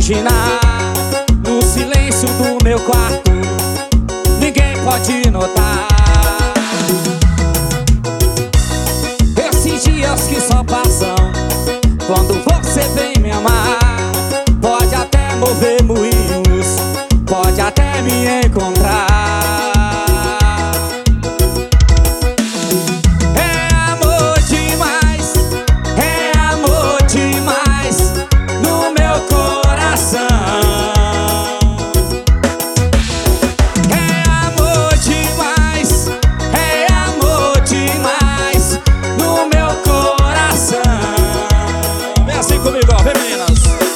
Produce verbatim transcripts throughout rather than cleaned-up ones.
imaginar. No silêncio do meu quarto, ninguém pode notar. Esses dias que só passam quando você vem me amar. Pode até mover moinhos, pode até me encontrar. É amor demais, é amor demais no meu coração. É amor demais, é amor demais no meu coração. Vem assim comigo, ó, vem meninas.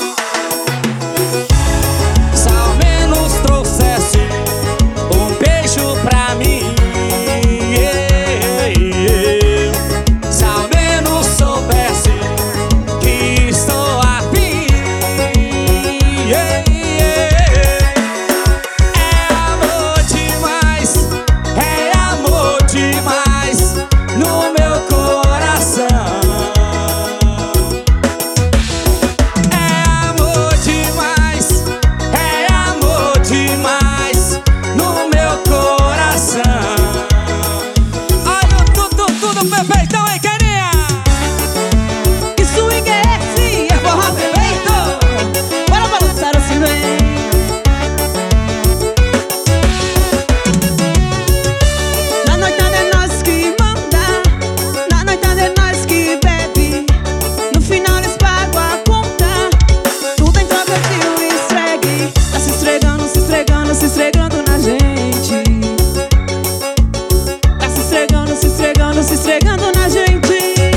Se ao menos trouxesse um beijo pra mim, yeah, yeah. Se ao menos soubesse que estou afim, yeah, yeah. É amor demais, é amor demais no meu coração. É amor demais, é amor demais no meu coração. Olha o tudo, tudo perfeitão, hein, Keninha? Que swing é esse? É forró perfeito. Bora balançar assim, vem. Na noitada é nós que manda, na noitada é nós que bebe. No final eles pagam a conta, tudo em troca de um esfregue. Tá se esfregando, se esfregando, se esfregando na gente. Tá se esfregando, se esfregando, se esfregando na gente.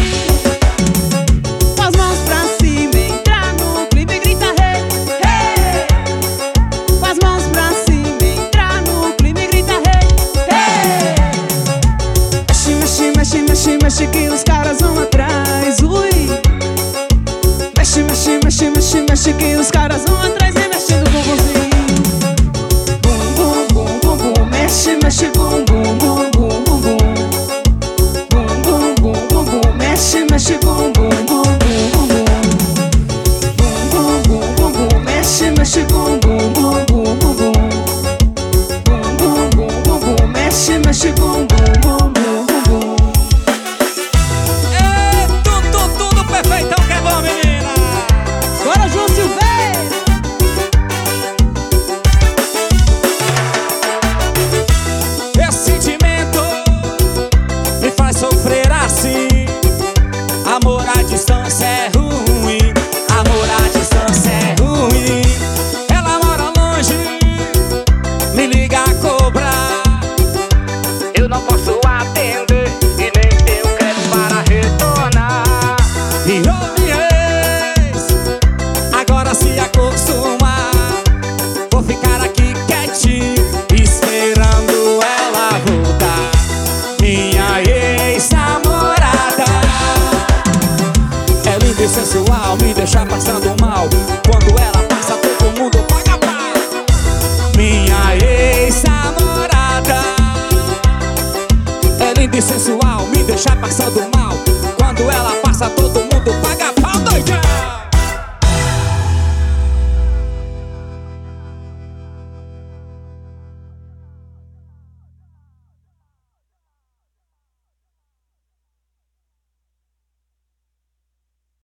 Com as mãos pra cima, entrar no clima e grita hey, hey. Com as mãos pra cima, entrar no clima e grita hey, hey. Mexe, mexe, mexe, mexe, mexe que os caras vão atrás, ui. Mexe, mexe, mexe, mexe, mexe que os caras vão atrás e mexendo o bumbumzinho. Bum, bum, bum, bum, bum. Mexe, mexe, bum, bum, bum, bum, bum, bum. Bum, bum, bum, bum, bum. Mexe, mexe, bum, bum, bum, bum, bum, bum. Bum, bum, bum, bum, bum. Mexe, mexe, bum, bum, bum, bum, bum, bum. Bum, bum, bum, bum, bum. Mexe, mexe, bum, bum, bum, bum, bum, bum. É tudo, tudo perfeitão que é bom, menina. Bora, João Silveira! Esse sentimento me faz sofrer assim. Amor à distância é ruim, amor à distância é ruim. Ela mora longe, me liga a cobrar. Eu não posso atender e nem tenho crédito para retornar. E ô minha ex, agora se acostumar. Vou ficar aqui quietinho, esperando ela voltar. Minha ex-namorada é linda e sensual, me deixa passando mal. Quando ela passa, todo mundo paga pau. Minha ex-namorada é linda e sensual, me deixa passando mal. Quando ela passa, todo mundo